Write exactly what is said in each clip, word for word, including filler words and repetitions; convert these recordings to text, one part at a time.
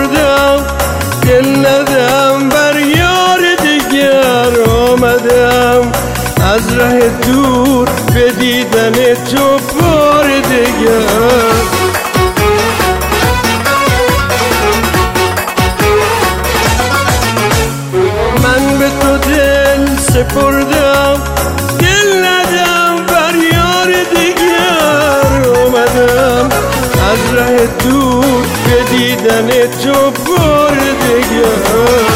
سپردم، دل ندم بر یار دیگر. آمدم از ره دور به دیدن تو بار دیگر. من به تو دل سپردم، دل ندم بر یار دیگر. آمدم از ره دور به دیدن تو بار دیگر.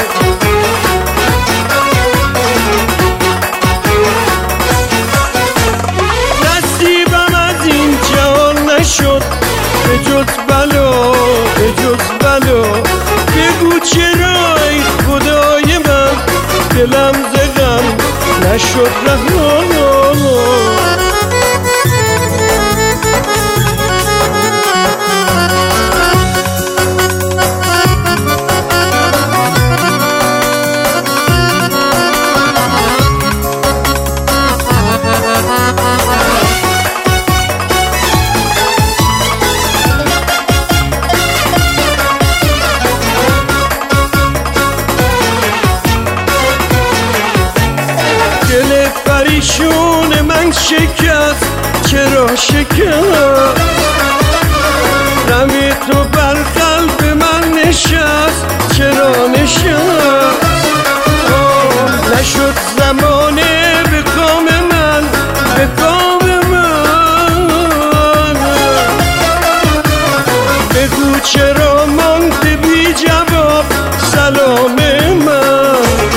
نصیبم از این جهان نشد به جز بلا، به جز بلا. بگو چرا ای خدای من دلم ز غم نشد رها. دل پریشون من شکست، چرا شکست؟ رمی تو بر قلب من نشست، چرا نشست؟ نشد زمانه به کام من، به کام من. بگو چرا مانده بی جواب سلام من.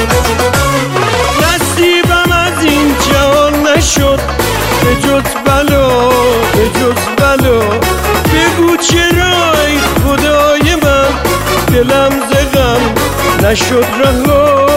شد به جز بلا، به جز بلا. بگو چرا ای خدای من دلم ز غم نشد رها.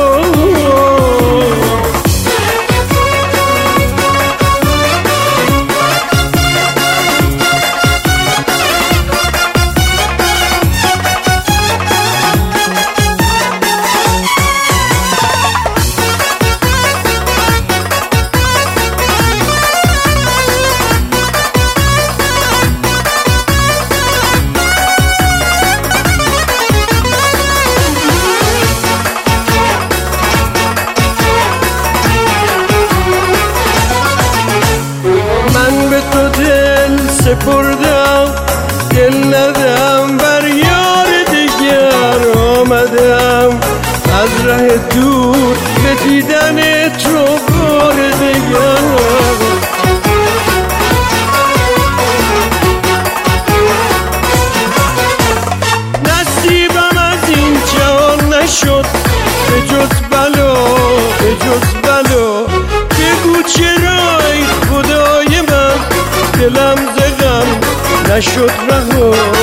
سپردم، دل ندم بر یار دیگر. آمدم از ره دور به دیدن تو بار دیگر. نصیبم از این جهان نشد به جز بلا، به جز بلا. بگو چرا ای خدای من دلم ز غم نشد رها.